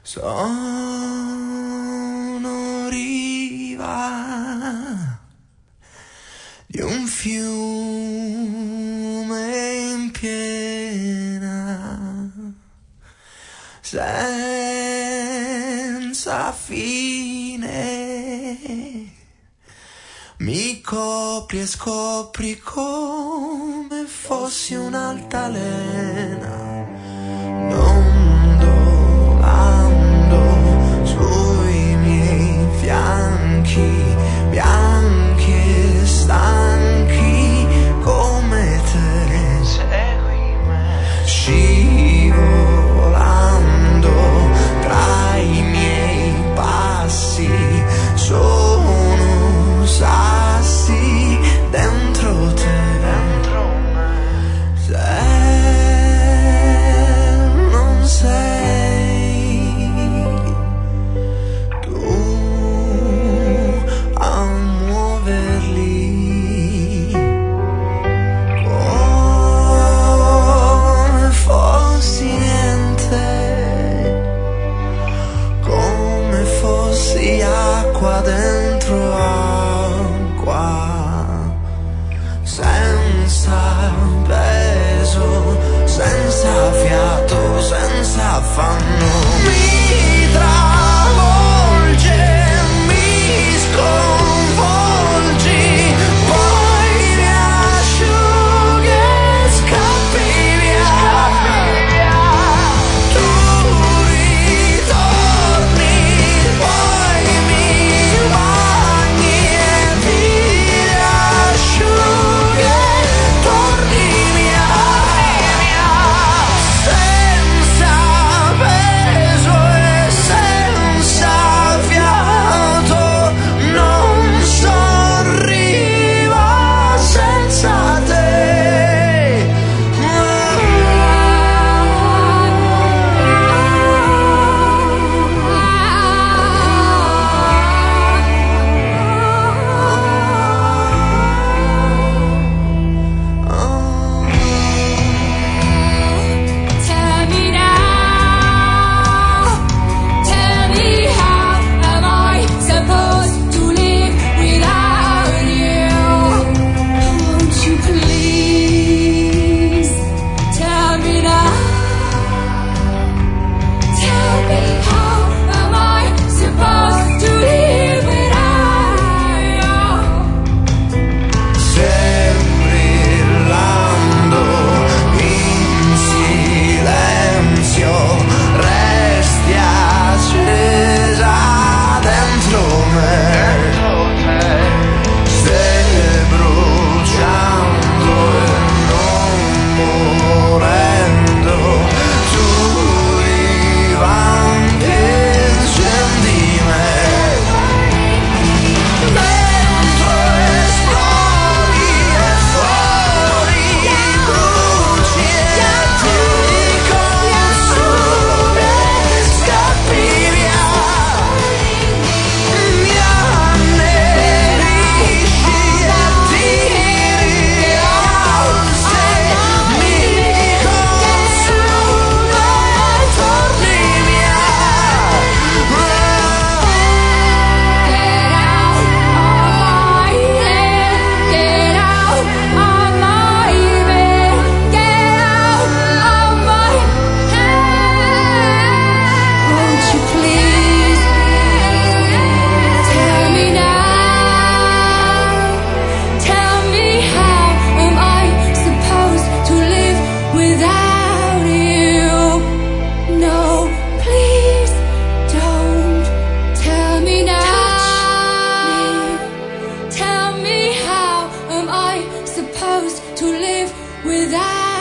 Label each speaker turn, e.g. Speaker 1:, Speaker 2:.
Speaker 1: Sono riva di un fiume in piena, senza fine. Mi copri e scopri come fossi un'altalena, dondolando sui miei fianchi, bianchi e stanchi come te. Segui me. Scivolando tra i miei passi, sono sassi dentro te. Se non sei tu a muoverli, come fossi niente, come fossi acqua dentro acqua, senza peso, senza fiato, senza affanno. Mi travolge, mi sconvolgi, poi mi asciughi e scappi via. Tu ritorni, poi mi bagni e mi asciughi e torni via. Senza peso e senza fiato, non son riva senza te.
Speaker 2: Tell me now, tell me how am I supposed to live without you? Won't you please tell me now? Tell me how am I supposed to live without you?
Speaker 1: Se brillando in silenzio resti accesa dentro me, se bruciando e non morendo tu vivante incendi me. Dentro esplodi e fuori bruci e ti consumi e scappi via. Mi annerisci e ti rialzi, mi consumi e torni via.
Speaker 2: Get out of my head, get out of my head. Won't you please tell me now? Tell me how am I supposed to live without you? No, please don't tell me now. Tell me how am I supposed to live without